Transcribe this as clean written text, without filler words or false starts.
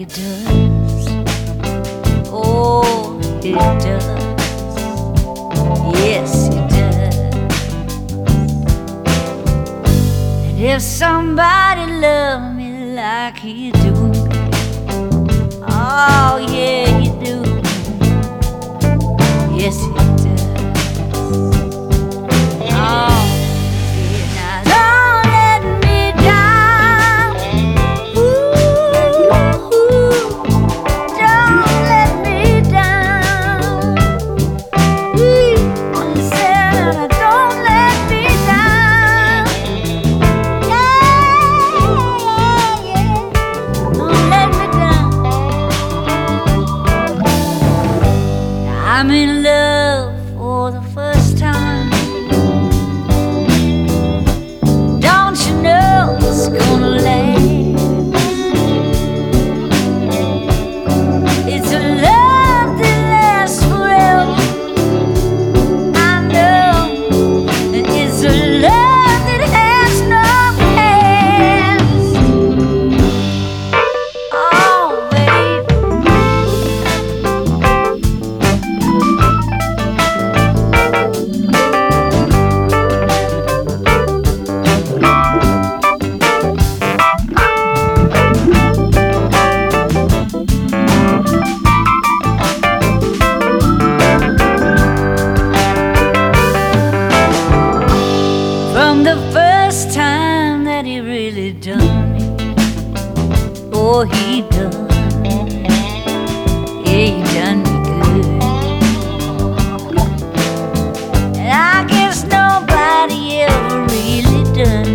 he does. Oh, he does. Yes, he does. And if somebody loved me like he do, oh yeah, he do. Yes, he does. Oh, yeah, now don't let me down. Ooh, don't let me down. I said, don't let me down. Yeah, yeah, don't let me down. I'm in love for the first time. Don't you know it's gonna last? It's a love that lasts forever. I know that it's a love that has no past. Oh, baby. From the first time that he really done me, oh, he done, yeah, he done me good. And I guess nobody ever really done